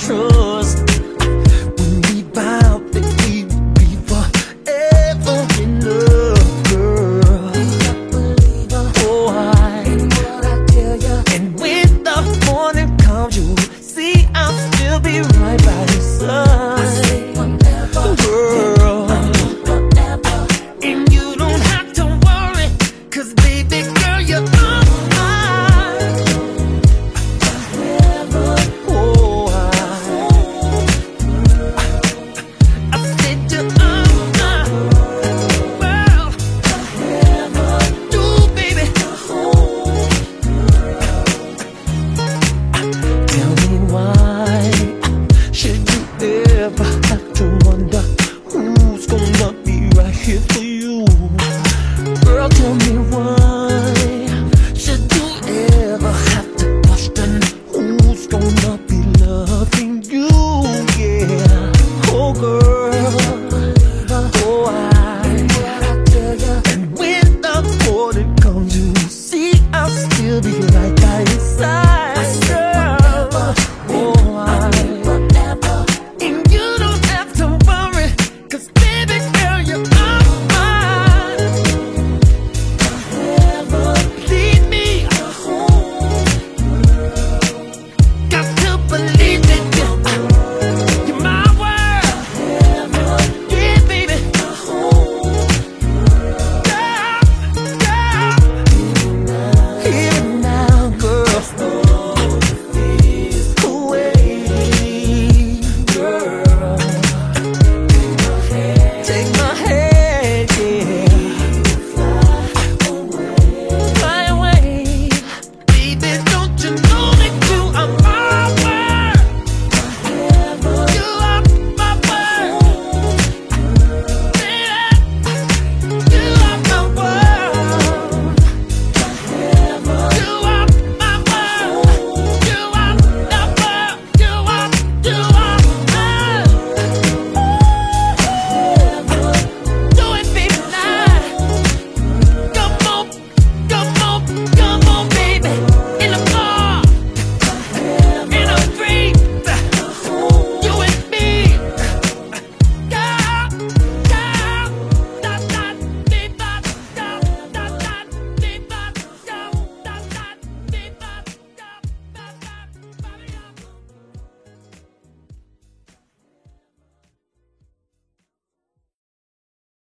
trust. When we vowed that we would be forever in love, girl. Oh, and what I tell ya. And when the morning comes, you see I'll still be right by your side. I say one